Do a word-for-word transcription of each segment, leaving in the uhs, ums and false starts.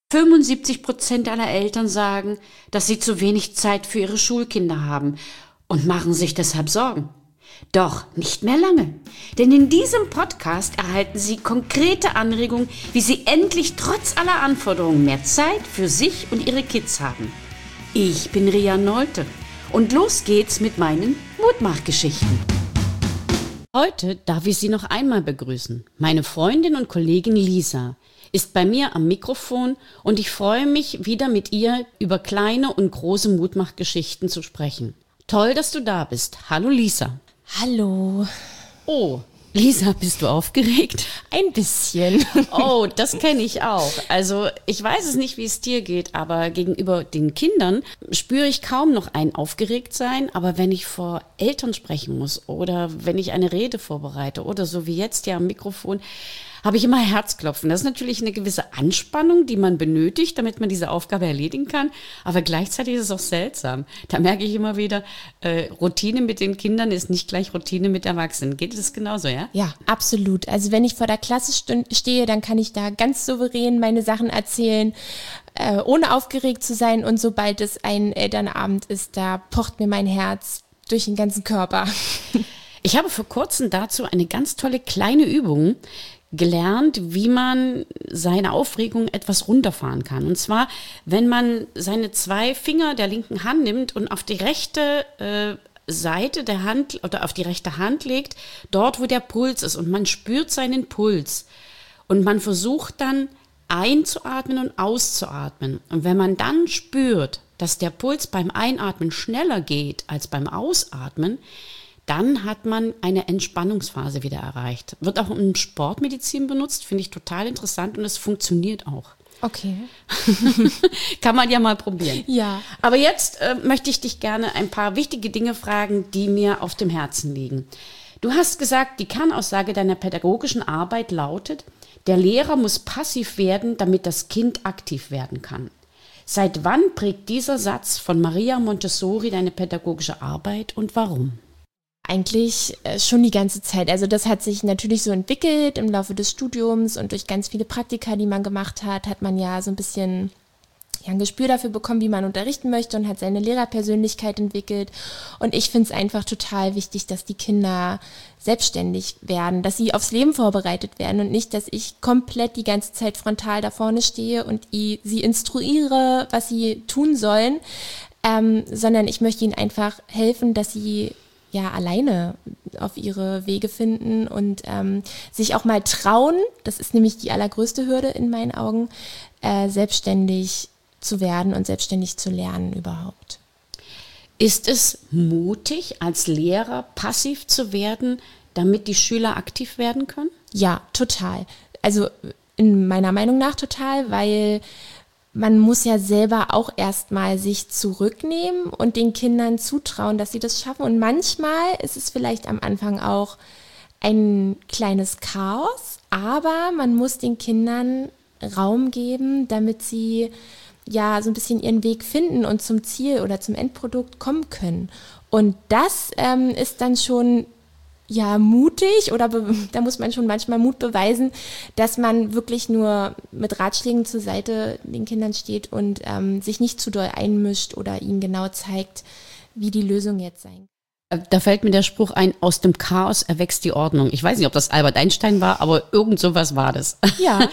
fünfundsiebzig Prozent aller Eltern sagen, dass sie zu wenig Zeit für ihre Schulkinder haben und machen sich deshalb Sorgen. Doch nicht mehr lange, denn in diesem Podcast erhalten Sie konkrete Anregungen, wie Sie endlich trotz aller Anforderungen mehr Zeit für sich und Ihre Kids haben. Ich bin Ria Nolte und los geht's mit meinen Mutmachgeschichten. Heute darf ich Sie noch einmal begrüßen. Meine Freundin und Kollegin Lisa ist bei mir am Mikrofon und ich freue mich, wieder mit ihr über kleine und große Mutmachgeschichten zu sprechen. Toll, dass du da bist. Hallo Lisa. Hallo. Oh, Lisa, bist du aufgeregt? Ein bisschen. Oh, das kenne ich auch. Also ich weiß es nicht, wie es dir geht, aber gegenüber den Kindern spüre ich kaum noch ein Aufgeregtsein. Aber wenn ich vor Eltern sprechen muss oder wenn ich eine Rede vorbereite oder so wie jetzt ja am Mikrofon, habe ich immer Herzklopfen. Das ist natürlich eine gewisse Anspannung, die man benötigt, damit man diese Aufgabe erledigen kann. Aber gleichzeitig ist es auch seltsam. Da merke ich immer wieder, äh, Routine mit den Kindern ist nicht gleich Routine mit Erwachsenen. Geht es genauso, ja? Ja, absolut. Also wenn ich vor der Klasse st- stehe, dann kann ich da ganz souverän meine Sachen erzählen, äh, ohne aufgeregt zu sein. Und sobald es ein Elternabend ist, da pocht mir mein Herz durch den ganzen Körper. Ich habe vor kurzem dazu eine ganz tolle kleine Übung gelernt, wie man seine Aufregung etwas runterfahren kann. Und zwar, wenn man seine zwei Finger der linken Hand nimmt und auf die rechte äh, Seite der Hand oder auf die rechte Hand legt, dort, wo der Puls ist, und man spürt seinen Puls. Und man versucht dann einzuatmen und auszuatmen. Und wenn man dann spürt, dass der Puls beim Einatmen schneller geht als beim Ausatmen, dann hat man eine Entspannungsphase wieder erreicht. Wird auch in Sportmedizin benutzt, finde ich total interessant und es funktioniert auch. Okay. Kann man ja mal probieren. Ja. Aber jetzt äh, möchte ich dich gerne ein paar wichtige Dinge fragen, die mir auf dem Herzen liegen. Du hast gesagt, die Kernaussage deiner pädagogischen Arbeit lautet, der Lehrer muss passiv werden, damit das Kind aktiv werden kann. Seit wann prägt dieser Satz von Maria Montessori deine pädagogische Arbeit und warum? Eigentlich schon die ganze Zeit. Also das hat sich natürlich so entwickelt im Laufe des Studiums und durch ganz viele Praktika, die man gemacht hat, hat man ja so ein bisschen ja, ein Gespür dafür bekommen, wie man unterrichten möchte und hat seine Lehrerpersönlichkeit entwickelt. Und ich finde es einfach total wichtig, dass die Kinder selbstständig werden, dass sie aufs Leben vorbereitet werden und nicht, dass ich komplett die ganze Zeit frontal da vorne stehe und sie instruiere, was sie tun sollen, ähm, sondern ich möchte ihnen einfach helfen, dass sie ja alleine auf ihre Wege finden und ähm, sich auch mal trauen, das ist nämlich die allergrößte Hürde in meinen Augen, äh, selbstständig zu werden und selbstständig zu lernen überhaupt. Ist es mutig, als Lehrer passiv zu werden, damit die Schüler aktiv werden können? Ja, total. Also in meiner Meinung nach total, weil man muss ja selber auch erstmal sich zurücknehmen und den Kindern zutrauen, dass sie das schaffen. Und manchmal ist es vielleicht am Anfang auch ein kleines Chaos, aber man muss den Kindern Raum geben, damit sie ja so ein bisschen ihren Weg finden und zum Ziel oder zum Endprodukt kommen können. Und das ähm, ist dann schon ja mutig oder be- da muss man schon manchmal Mut beweisen, dass man wirklich nur mit Ratschlägen zur Seite den Kindern steht und ähm, sich nicht zu doll einmischt oder ihnen genau zeigt, wie die Lösung jetzt sein kann. Da fällt mir der Spruch ein, aus dem Chaos erwächst die Ordnung. Ich weiß nicht, ob das Albert Einstein war, aber irgend sowas war das. Ja.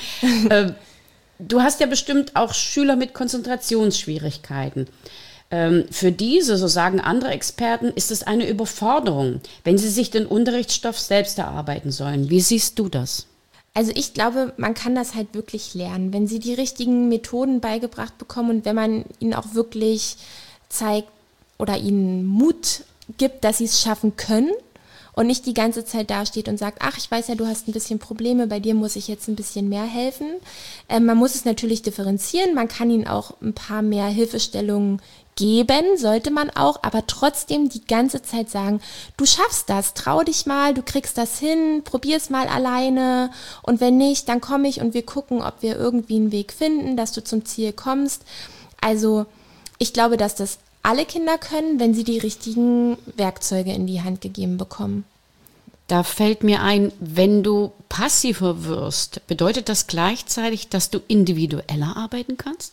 Du hast ja bestimmt auch Schüler mit Konzentrationsschwierigkeiten. Für diese, so sagen andere Experten, ist es eine Überforderung, wenn sie sich den Unterrichtsstoff selbst erarbeiten sollen. Wie siehst du das? Also ich glaube, man kann das halt wirklich lernen, wenn sie die richtigen Methoden beigebracht bekommen und wenn man ihnen auch wirklich zeigt oder ihnen Mut gibt, dass sie es schaffen können und nicht die ganze Zeit dasteht und sagt, ach, ich weiß ja, du hast ein bisschen Probleme, bei dir muss ich jetzt ein bisschen mehr helfen. Ähm, man muss es natürlich differenzieren, man kann ihnen auch ein paar mehr Hilfestellungen geben, sollte man auch, aber trotzdem die ganze Zeit sagen, du schaffst das, trau dich mal, du kriegst das hin, probier's mal alleine und wenn nicht, dann komme ich und wir gucken, ob wir irgendwie einen Weg finden, dass du zum Ziel kommst. Also ich glaube, dass das alle Kinder können, wenn sie die richtigen Werkzeuge in die Hand gegeben bekommen. Da fällt mir ein, wenn du passiver wirst, bedeutet das gleichzeitig, dass du individueller arbeiten kannst?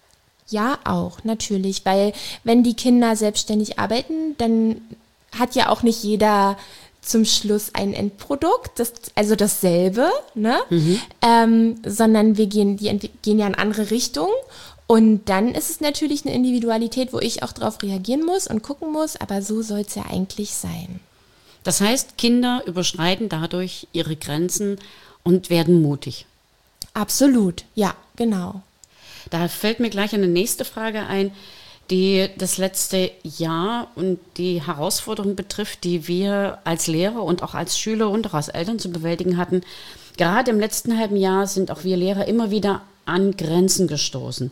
Ja, auch, natürlich, weil wenn die Kinder selbstständig arbeiten, dann hat ja auch nicht jeder zum Schluss ein Endprodukt, das, also dasselbe, ne? Mhm. Ähm, sondern wir gehen, die gehen ja in andere Richtungen. Und dann ist es natürlich eine Individualität, wo ich auch drauf reagieren muss und gucken muss, aber so soll es ja eigentlich sein. Das heißt, Kinder überschreiten dadurch ihre Grenzen und werden mutig. Absolut, ja, genau. Da fällt mir gleich eine nächste Frage ein, die das letzte Jahr und die Herausforderung betrifft, die wir als Lehrer und auch als Schüler und auch als Eltern zu bewältigen hatten. Gerade im letzten halben Jahr sind auch wir Lehrer immer wieder an Grenzen gestoßen,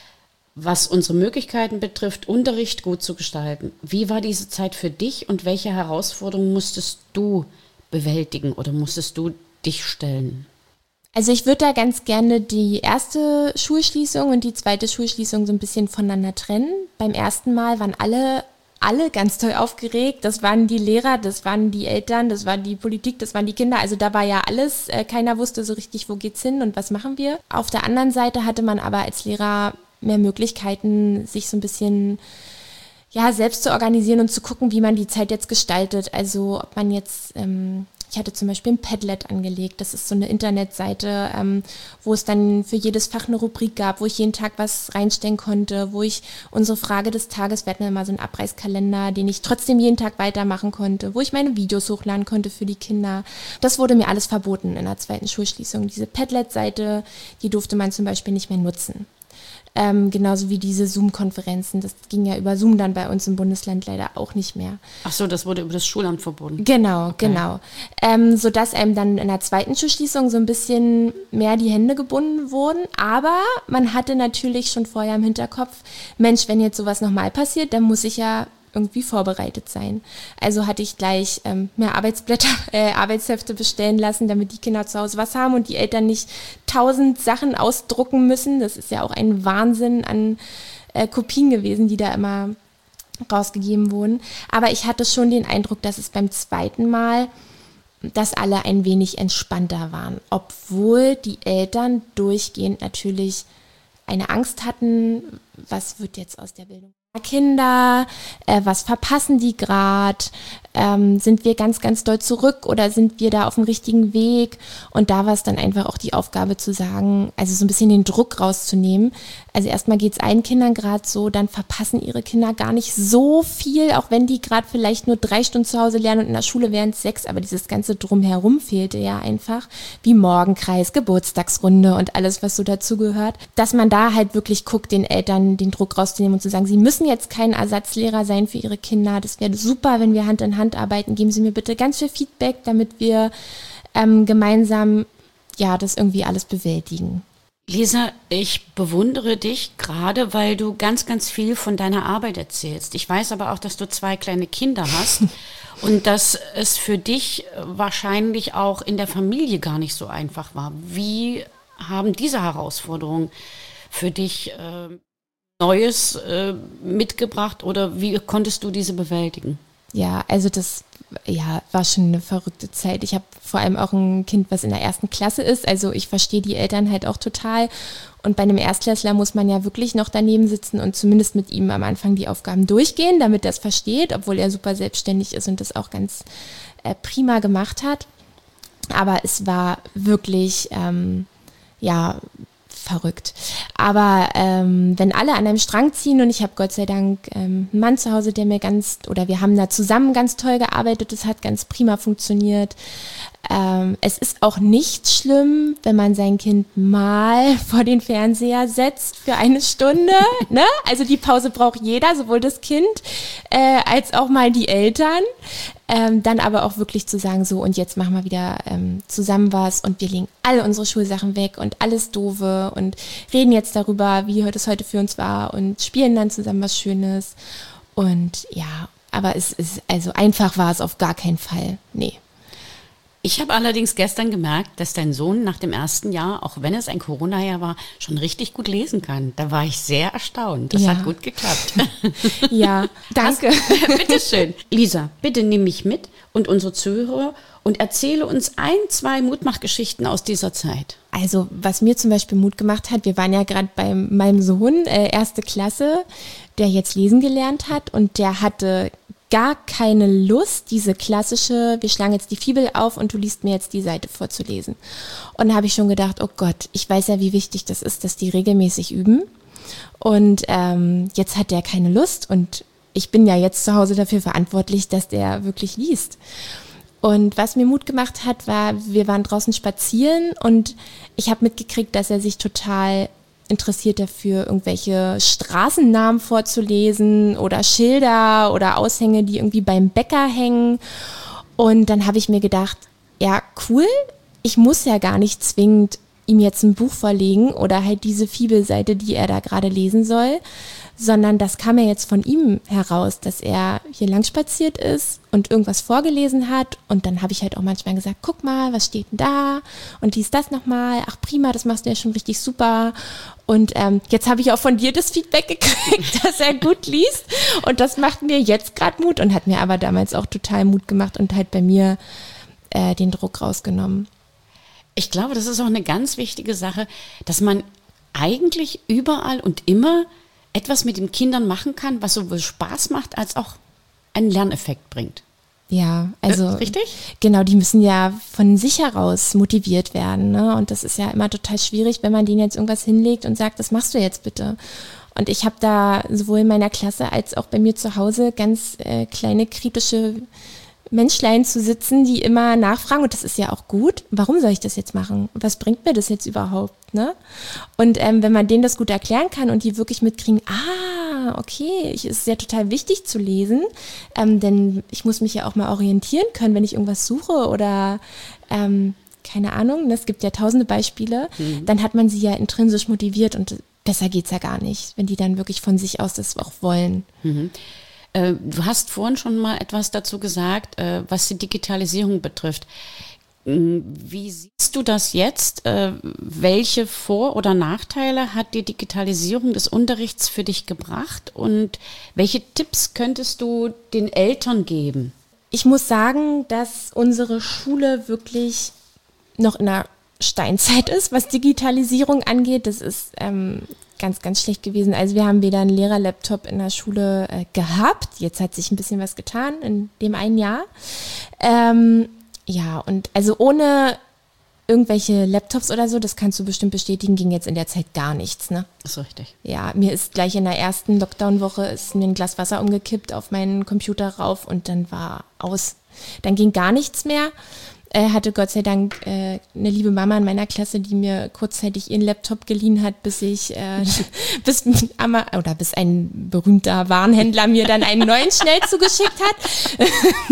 was unsere Möglichkeiten betrifft, Unterricht gut zu gestalten. Wie war diese Zeit für dich und welche Herausforderungen musstest du bewältigen oder musstest du dich stellen? Also ich würde da ganz gerne die erste Schulschließung und die zweite Schulschließung so ein bisschen voneinander trennen. Beim ersten Mal waren alle alle ganz toll aufgeregt. Das waren die Lehrer, das waren die Eltern, das war die Politik, das waren die Kinder. Also da war ja alles. Keiner wusste so richtig, wo geht's hin und was machen wir. Auf der anderen Seite hatte man aber als Lehrer mehr Möglichkeiten, sich so ein bisschen ja selbst zu organisieren und zu gucken, wie man die Zeit jetzt gestaltet. Also ob man jetzt ähm, ich hatte zum Beispiel ein Padlet angelegt. Das ist so eine Internetseite, ähm, wo es dann für jedes Fach eine Rubrik gab, wo ich jeden Tag was reinstellen konnte, wo ich unsere Frage des Tages, wir hatten immer so einen Abreißkalender, den ich trotzdem jeden Tag weitermachen konnte, wo ich meine Videos hochladen konnte für die Kinder. Das wurde mir alles verboten in der zweiten Schulschließung. Diese Padlet-Seite, die durfte man zum Beispiel nicht mehr nutzen. Ähm, genauso wie diese Zoom-Konferenzen. Das ging ja über Zoom dann bei uns im Bundesland leider auch nicht mehr. Ach so, das wurde über das Schulamt verboten. Genau, okay. genau. Ähm, sodass einem dann in der zweiten Schulschließung so ein bisschen mehr die Hände gebunden wurden. Aber man hatte natürlich schon vorher im Hinterkopf, Mensch, wenn jetzt sowas nochmal passiert, dann muss ich ja irgendwie vorbereitet sein. Also hatte ich gleich ähm, mehr Arbeitsblätter, äh, Arbeitshefte bestellen lassen, damit die Kinder zu Hause was haben und die Eltern nicht tausend Sachen ausdrucken müssen. Das ist ja auch ein Wahnsinn an äh, Kopien gewesen, die da immer rausgegeben wurden. Aber ich hatte schon den Eindruck, dass es beim zweiten Mal, dass alle ein wenig entspannter waren, obwohl die Eltern durchgehend natürlich eine Angst hatten, was wird jetzt aus der Bildung Kinder, äh, was verpassen die gerade, ähm, sind wir ganz, ganz doll zurück oder sind wir da auf dem richtigen Weg? Und da war es dann einfach auch die Aufgabe zu sagen, also so ein bisschen den Druck rauszunehmen. Also erstmal geht es allen Kindern gerade so, dann verpassen ihre Kinder gar nicht so viel, auch wenn die gerade vielleicht nur drei Stunden zu Hause lernen und in der Schule wären es sechs, aber dieses ganze Drumherum fehlte ja einfach, wie Morgenkreis, Geburtstagsrunde und alles, was so dazugehört, dass man da halt wirklich guckt, den Eltern den Druck rauszunehmen und zu sagen, sie müssen jetzt kein Ersatzlehrer sein für ihre Kinder, das wäre super, wenn wir Hand in Hand arbeiten, geben Sie mir bitte ganz viel Feedback, damit wir ähm, gemeinsam ja das irgendwie alles bewältigen. Lisa, ich bewundere dich gerade, weil du ganz, ganz viel von deiner Arbeit erzählst. Ich weiß aber auch, dass du zwei kleine Kinder hast und dass es für dich wahrscheinlich auch in der Familie gar nicht so einfach war. Wie haben diese Herausforderungen für dich äh, Neues äh, mitgebracht oder wie konntest du diese bewältigen? Ja, also das ja, war schon eine verrückte Zeit. Ich habe vor allem auch ein Kind, was in der ersten Klasse ist. Also ich verstehe die Eltern halt auch total. Und bei einem Erstklässler muss man ja wirklich noch daneben sitzen und zumindest mit ihm am Anfang die Aufgaben durchgehen, damit er es versteht, obwohl er super selbstständig ist und das auch ganz äh, prima gemacht hat. Aber es war wirklich, ähm, ja, verrückt. Aber ähm, wenn alle an einem Strang ziehen und ich habe Gott sei Dank ähm, einen Mann zu Hause, der mir ganz, oder wir haben da zusammen ganz toll gearbeitet, das hat ganz prima funktioniert. Ähm, es ist auch nicht schlimm, wenn man sein Kind mal vor den Fernseher setzt für eine Stunde. Ne? Also die Pause braucht jeder, sowohl das Kind äh, als auch mal die Eltern. Ähm, dann aber auch wirklich zu sagen, so und jetzt machen wir wieder ähm, zusammen was und wir legen alle unsere Schulsachen weg und alles Doofe und reden jetzt darüber, wie es heute für uns war und spielen dann zusammen was Schönes. Und ja, aber es ist, also einfach war es auf gar keinen Fall. Nee. Ich habe allerdings gestern gemerkt, dass dein Sohn nach dem ersten Jahr, auch wenn es ein Corona-Jahr war, schon richtig gut lesen kann. Da war ich sehr erstaunt. Das Ja. hat gut geklappt. Ja, danke. Bitteschön. Lisa, bitte nimm mich mit und unsere Zuhörer und erzähle uns ein, zwei Mutmachgeschichten aus dieser Zeit. Also was mir zum Beispiel Mut gemacht hat, wir waren ja gerade bei meinem Sohn, äh, erste Klasse, der jetzt lesen gelernt hat und der hatte gar keine Lust, diese klassische, wir schlagen jetzt die Fibel auf und du liest mir jetzt die Seite vorzulesen. Und da habe ich schon gedacht, oh Gott, ich weiß ja, wie wichtig das ist, dass die regelmäßig üben. Und ähm, jetzt hat der keine Lust und ich bin ja jetzt zu Hause dafür verantwortlich, dass der wirklich liest. Und was mir Mut gemacht hat, war, wir waren draußen spazieren und ich habe mitgekriegt, dass er sich total interessiert dafür, irgendwelche Straßennamen vorzulesen oder Schilder oder Aushänge, die irgendwie beim Bäcker hängen. Und dann habe ich mir gedacht, ja, cool, ich muss ja gar nicht zwingend ihm jetzt ein Buch vorlegen oder halt diese Fibelseite, die er da gerade lesen soll, sondern das kam ja jetzt von ihm heraus, dass er hier lang spaziert ist und irgendwas vorgelesen hat und dann habe ich halt auch manchmal gesagt, guck mal, was steht denn da und lies das nochmal, ach prima, das machst du ja schon richtig super und ähm, jetzt habe ich auch von dir das Feedback gekriegt, dass er gut liest und das macht mir jetzt gerade Mut und hat mir aber damals auch total Mut gemacht und halt bei mir äh, den Druck rausgenommen. Ich glaube, das ist auch eine ganz wichtige Sache, dass man eigentlich überall und immer etwas mit den Kindern machen kann, was sowohl Spaß macht, als auch einen Lerneffekt bringt. Ja, also Äh, richtig? Genau, die müssen ja von sich heraus motiviert werden, ne? Und das ist ja immer total schwierig, wenn man denen jetzt irgendwas hinlegt und sagt, das machst du jetzt bitte. Und ich habe da sowohl in meiner Klasse als auch bei mir zu Hause ganz äh, kleine kritische Menschlein zu sitzen, die immer nachfragen, und das ist ja auch gut, warum soll ich das jetzt machen? Was bringt mir das jetzt überhaupt? Ne? Und ähm, wenn man denen das gut erklären kann und die wirklich mitkriegen, ah, okay, ich, es ist ja total wichtig zu lesen, ähm, denn ich muss mich ja auch mal orientieren können, wenn ich irgendwas suche oder ähm, keine Ahnung, es gibt ja tausende Beispiele, mhm. dann hat man sie ja intrinsisch motiviert und besser geht's ja gar nicht, wenn die dann wirklich von sich aus das auch wollen. Mhm. Du hast vorhin schon mal etwas dazu gesagt, was die Digitalisierung betrifft. Wie siehst du das jetzt? Welche Vor- oder Nachteile hat die Digitalisierung des Unterrichts für dich gebracht und welche Tipps könntest du den Eltern geben? Ich muss sagen, dass unsere Schule wirklich noch in der Steinzeit ist, was Digitalisierung angeht. Das ist ähm, ganz, ganz schlecht gewesen. Also wir haben weder einen Lehrerlaptop in der Schule äh, gehabt. Jetzt hat sich ein bisschen was getan in dem einen Jahr. Ähm, ja, und also ohne irgendwelche Laptops oder so, das kannst du bestimmt bestätigen, ging jetzt in der Zeit gar nichts, ne? Das ist richtig. Ja, mir ist gleich in der ersten Lockdown-Woche ist mir ein Glas Wasser umgekippt auf meinen Computer rauf und dann war aus. Dann ging gar nichts mehr. Er hatte Gott sei Dank äh, eine liebe Mama in meiner Klasse, die mir kurzzeitig ihren Laptop geliehen hat, bis ich äh, bis oder bis ein berühmter Warenhändler mir dann einen neuen schnell zugeschickt hat.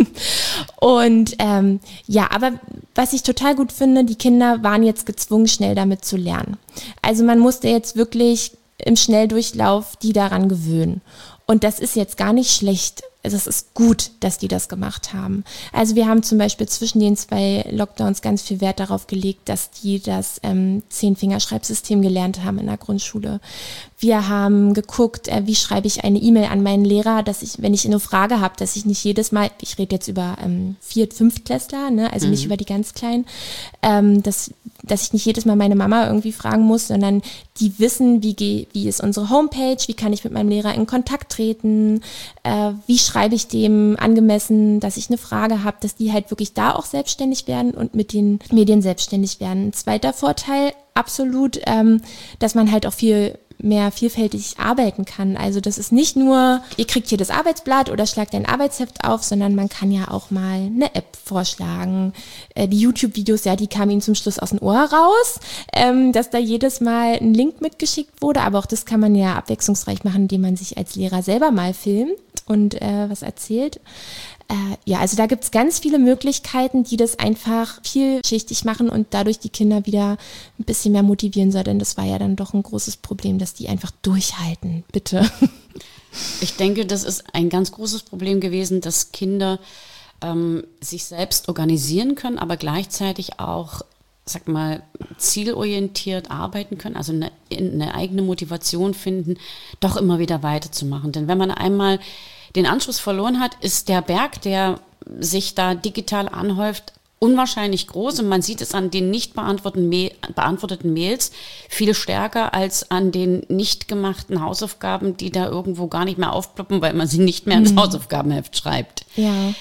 Und ähm, ja, aber was ich total gut finde, die Kinder waren jetzt gezwungen, schnell damit zu lernen. Also man musste jetzt wirklich im Schnelldurchlauf die daran gewöhnen. Und das ist jetzt gar nicht schlecht. Also es ist gut, dass die das gemacht haben. Also wir haben zum Beispiel zwischen den zwei Lockdowns ganz viel Wert darauf gelegt, dass die das ähm, Zehn-Finger-Schreibsystem gelernt haben in der Grundschule. Wir haben geguckt, äh, wie schreibe ich eine E-Mail an meinen Lehrer, dass ich, wenn ich eine Frage habe, dass ich nicht jedes Mal, ich rede jetzt über ähm, Viert-, Fünftklässler, ne, also mhm. nicht über die ganz Kleinen, ähm, dass, dass ich nicht jedes Mal meine Mama irgendwie fragen muss, sondern die wissen, wie, ge- wie ist unsere Homepage, wie kann ich mit meinem Lehrer in Kontakt treten, äh, wie schreibe ich dem angemessen, dass ich eine Frage habe, dass die halt wirklich da auch selbstständig werden und mit den Medien selbstständig werden. Ein zweiter Vorteil, absolut, ähm, dass man halt auch viel mehr vielfältig arbeiten kann. Also das ist nicht nur, ihr kriegt hier das Arbeitsblatt oder schlagt ein Arbeitsheft auf, sondern man kann ja auch mal eine App vorschlagen. Äh, die YouTube-Videos, ja, die kamen ihnen zum Schluss aus dem Ohr raus, ähm, dass da jedes Mal ein Link mitgeschickt wurde, aber auch das kann man ja abwechslungsreich machen, indem man sich als Lehrer selber mal filmt und äh, was erzählt. Äh, ja, also da gibt's ganz viele Möglichkeiten, die das einfach vielschichtig machen und dadurch die Kinder wieder ein bisschen mehr motivieren soll, denn das war ja dann doch ein großes Problem, dass die einfach durchhalten, bitte. Ich denke, das ist ein ganz großes Problem gewesen, dass Kinder ähm, sich selbst organisieren können, aber gleichzeitig auch, sag mal, zielorientiert arbeiten können, also eine, eine eigene Motivation finden, doch immer wieder weiterzumachen. Denn wenn man einmal den Anschluss verloren hat, ist der Berg, der sich da digital anhäuft, unwahrscheinlich groß, und man sieht es an den nicht beantworteten, Mail, beantworteten Mails viel stärker als an den nicht gemachten Hausaufgaben, die da irgendwo gar nicht mehr aufploppen, weil man sie nicht mehr ins mhm. Hausaufgabenheft schreibt. Ja.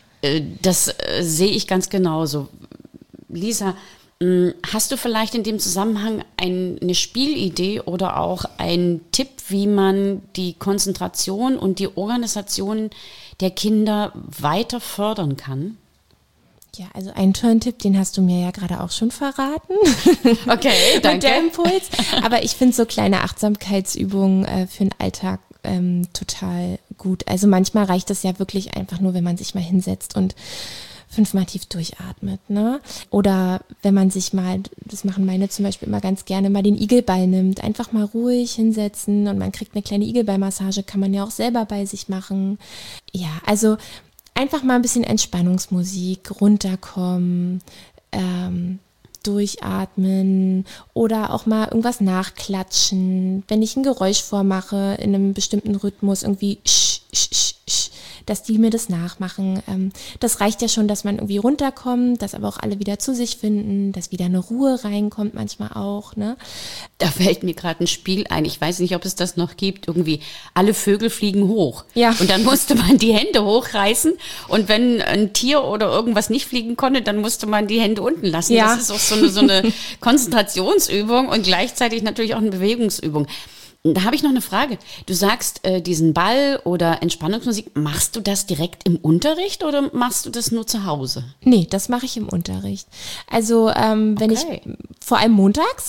Das äh, sehe ich ganz genauso. Lisa, mh, hast du vielleicht in dem Zusammenhang ein, eine Spielidee oder auch einen Tipp, wie man die Konzentration und die Organisation der Kinder weiter fördern kann? Ja, also einen tollen Tipp, den hast du mir ja gerade auch schon verraten. Okay, danke. Mit der Impuls. Aber ich finde so kleine Achtsamkeitsübungen äh, für den Alltag ähm, total gut. Also manchmal reicht es ja wirklich einfach nur, wenn man sich mal hinsetzt und fünfmal tief durchatmet, ne? Oder wenn man sich mal, das machen meine zum Beispiel immer ganz gerne, mal den Igelball nimmt, einfach mal ruhig hinsetzen und man kriegt eine kleine Igelballmassage, kann man ja auch selber bei sich machen. Ja, also einfach mal ein bisschen Entspannungsmusik, runterkommen, ähm, durchatmen oder auch mal irgendwas nachklatschen. Wenn ich ein Geräusch vormache in einem bestimmten Rhythmus, irgendwie sch, sch, sch, sch, dass die mir das nachmachen. Ähm, das reicht ja schon, dass man irgendwie runterkommt, dass aber auch alle wieder zu sich finden, dass wieder eine Ruhe reinkommt manchmal auch, ne? Da fällt mir gerade ein Spiel ein. Ich weiß nicht, ob es das noch gibt. Irgendwie alle Vögel fliegen hoch. Ja. Und dann musste man die Hände hochreißen. Und wenn ein Tier oder irgendwas nicht fliegen konnte, dann musste man die Hände unten lassen. Ja. Das ist auch so eine, so eine Konzentrationsübung und gleichzeitig natürlich auch eine Bewegungsübung. Da habe ich noch eine Frage. Du sagst, äh, diesen Ball oder Entspannungsmusik, machst du das direkt im Unterricht oder machst du das nur zu Hause? Nee, das mache ich im Unterricht. Also ähm, wenn Okay. ich, vor allem montags,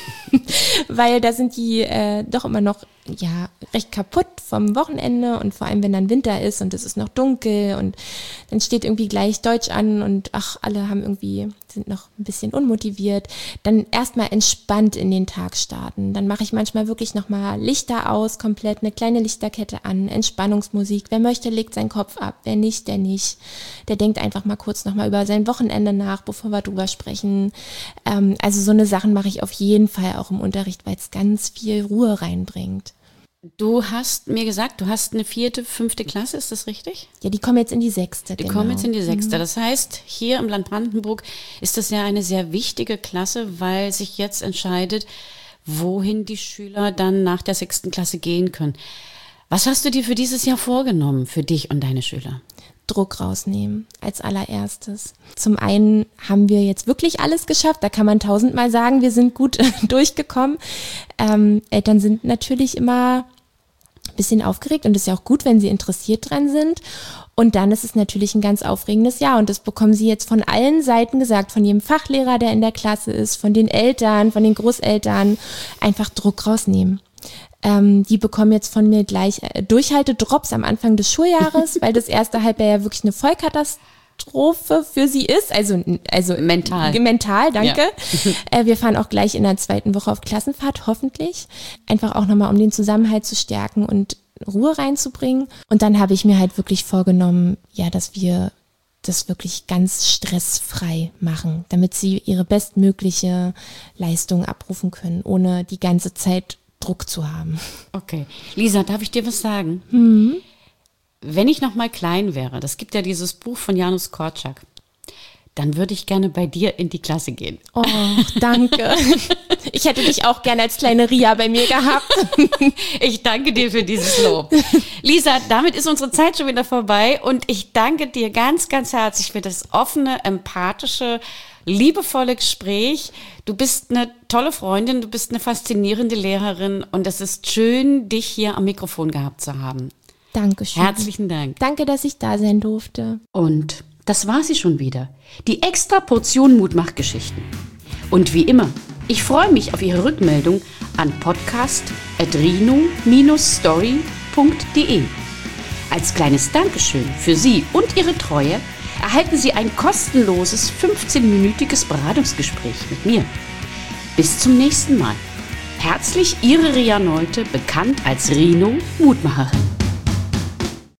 weil da sind die äh, doch immer noch ja recht kaputt vom Wochenende und vor allem, wenn dann Winter ist und es ist noch dunkel und dann steht irgendwie gleich Deutsch an und ach, alle haben irgendwie, sind noch ein bisschen unmotiviert, dann erstmal entspannt in den Tag starten. Dann mache ich manchmal wirklich nochmal Lichter aus, komplett eine kleine Lichterkette an, Entspannungsmusik. Wer möchte, legt seinen Kopf ab, wer nicht, der nicht. Der denkt einfach mal kurz nochmal über sein Wochenende nach, bevor wir drüber sprechen. Ähm, also so eine Sachen mache ich auf jeden Fall auch im Unterricht, weil es ganz viel Ruhe reinbringt. Du hast mir gesagt, du hast eine vierte, fünfte Klasse, ist das richtig? Ja, die kommen jetzt in die sechste. Die genau. kommen jetzt in die sechste. Das heißt, hier im Land Brandenburg ist das ja eine sehr wichtige Klasse, weil sich jetzt entscheidet, wohin die Schüler dann nach der sechsten Klasse gehen können. Was hast du dir für dieses Jahr vorgenommen, für dich und deine Schüler? Druck rausnehmen als allererstes. Zum einen haben wir jetzt wirklich alles geschafft, da kann man tausendmal sagen, wir sind gut durchgekommen. Ähm, Eltern sind natürlich immer ein bisschen aufgeregt und es ist ja auch gut, wenn sie interessiert dran sind. Und dann ist es natürlich ein ganz aufregendes Jahr und das bekommen sie jetzt von allen Seiten gesagt, von jedem Fachlehrer, der in der Klasse ist, von den Eltern, von den Großeltern, einfach Druck rausnehmen. Ähm, die bekommen jetzt von mir gleich äh, Durchhaltedrops am Anfang des Schuljahres, weil das erste Halbjahr ja wirklich eine Vollkatastrophe für sie ist. Also, also mental. Mental, danke. Ja. äh, wir fahren auch gleich in der zweiten Woche auf Klassenfahrt, hoffentlich. Einfach auch nochmal, um den Zusammenhalt zu stärken und Ruhe reinzubringen. Und dann habe ich mir halt wirklich vorgenommen, ja, dass wir das wirklich ganz stressfrei machen, damit sie ihre bestmögliche Leistung abrufen können, ohne die ganze Zeit Druck zu haben. Okay. Lisa, darf ich dir was sagen? Mhm. Wenn ich noch mal klein wäre, das gibt ja dieses Buch von Janusz Korczak, dann würde ich gerne bei dir in die Klasse gehen. Oh, danke. Ich hätte dich auch gerne als kleine Ria bei mir gehabt. Ich danke dir für dieses Lob. Lisa, damit ist unsere Zeit schon wieder vorbei und ich danke dir ganz, ganz herzlich für das offene, empathische, liebevolle Gespräch. Du bist eine tolle Freundin, du bist eine faszinierende Lehrerin und es ist schön, dich hier am Mikrofon gehabt zu haben. Dankeschön. Herzlichen Dank. Danke, dass ich da sein durfte. Und das war sie schon wieder. Die extra Portion Mutmachgeschichten. Und wie immer, ich freue mich auf Ihre Rückmeldung an podcast at rino dash story punkt de. Als kleines Dankeschön für Sie und Ihre Treue erhalten Sie ein kostenloses fünfzehnminütiges Beratungsgespräch mit mir. Bis zum nächsten Mal. Herzlich Ihre Ria Neute, bekannt als Rino Mutmacherin.